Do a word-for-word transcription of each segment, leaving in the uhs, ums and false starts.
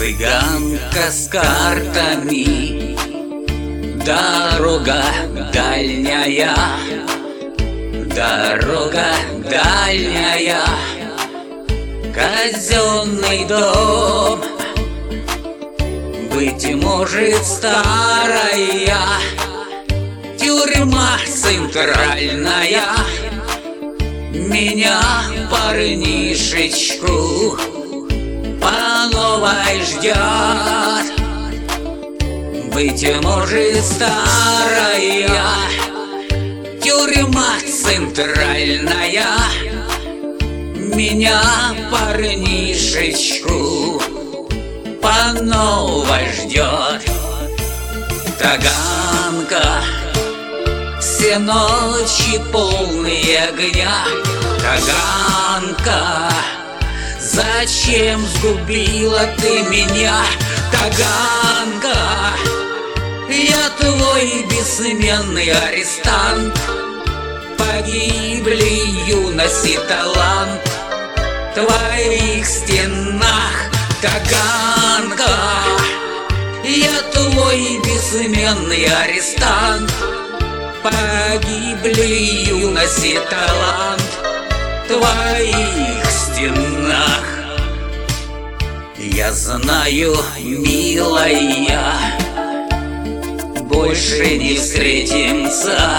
Цыганка с картами, дорога дальняя, дорога дальняя, казенный дом, быть может старая, тюрьма центральная, меня, парнишечку, по новой ждет. Быть может старая, тюрьма центральная, меня, парнишечку, по новой ждет. Таганка, все ночи полные огня. Таганка, зачем сгубила ты меня? Таганка, я твой бессменный арестант. Погибли юность и талант в твоих стенах. Таганка, я твой бессменный арестант. Погибли юность и талант в твоих стенах. Я знаю, милая, больше не встретимся.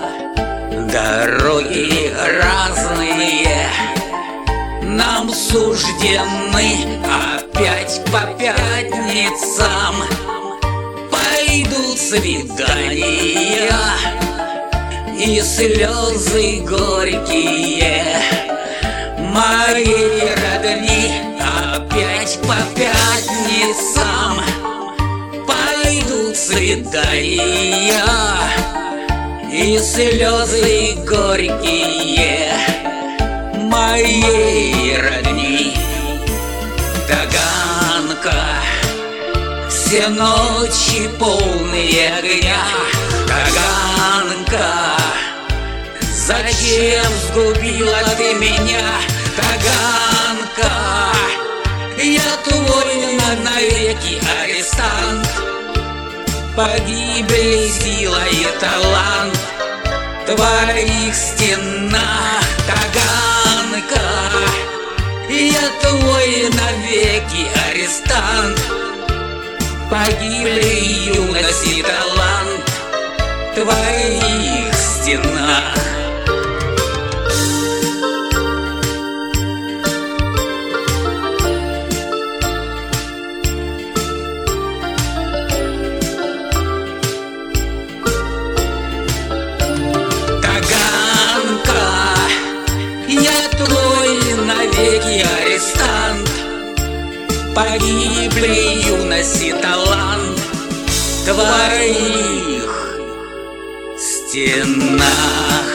Дороги разные нам суждены, опять по пятницам пойдут свидания и слезы горькие моей родни. Опять по пятницам пойдут свидания и слезы горькие моей родни. Таганка, все ночи полные огня. Таганка, зачем сгубила ты меня? Таганка, я твой навеки арестант. Погибли сила и талант в твоих стенах. Таганка, я твой навеки арестант. Погибли юность и талант в твоих стенах. Навеки арестант. Погибли юность и талант в твоих стенах.